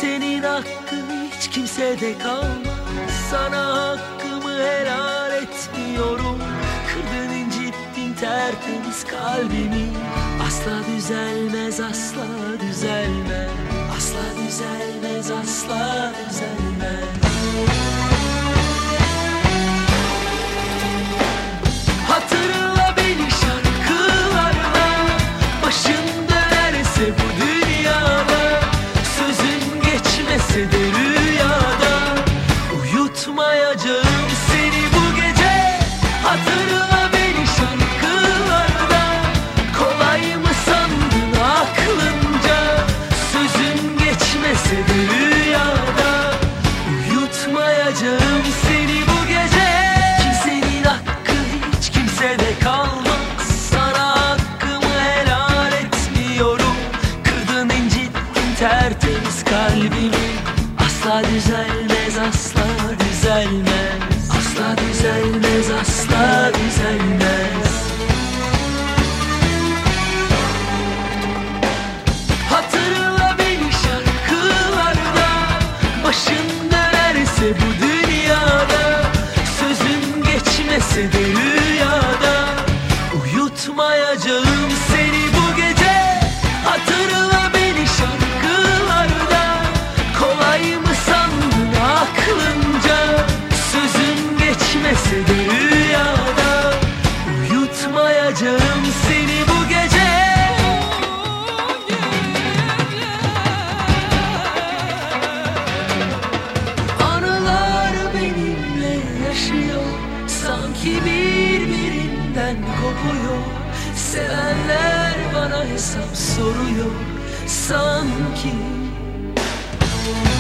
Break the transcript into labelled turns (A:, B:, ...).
A: Senin hakkın hiç kimsede kalmaz. Sana hakkımı helal etmiyorum. Kırdın, incittin tertemiz kalbimi. Asla düzelmez, asla düzelmez. Asla düzelmez, asla düzelmez. Hatırla beni şarkılarla, başın dönerse bu dünyada, sözün geçmese de rüyada, uyutmayacağım seni bu gece. Hatırla beni şarkılarda, kolay mı sandın aklınca, sözün geçmese de rüyada, uyutmayacağım seni bu gece. Kimsenin hakkı hiç kimsede kalmaz. Sana hakkımı helal etmiyorum. Kırdın, incittin tertemiz kalbimi. Asla düzelmez, asla düzelmez. Asla düzelmez, asla düzelmez. Hatırla beni şarkılarda, başın dönerse bu dünyada, sözün geçmese de rüyada, uyutmayacağım seni bu gece. Hatırla beni şarkılarda, kolay mı sandın aklınca, sözün geçmese de rüyada, uyutmayacağım seni bu gece. Anılar benimle yaşıyor, sanki birbirinden kopuyor. Sevenler bana hesap soruyor sanki.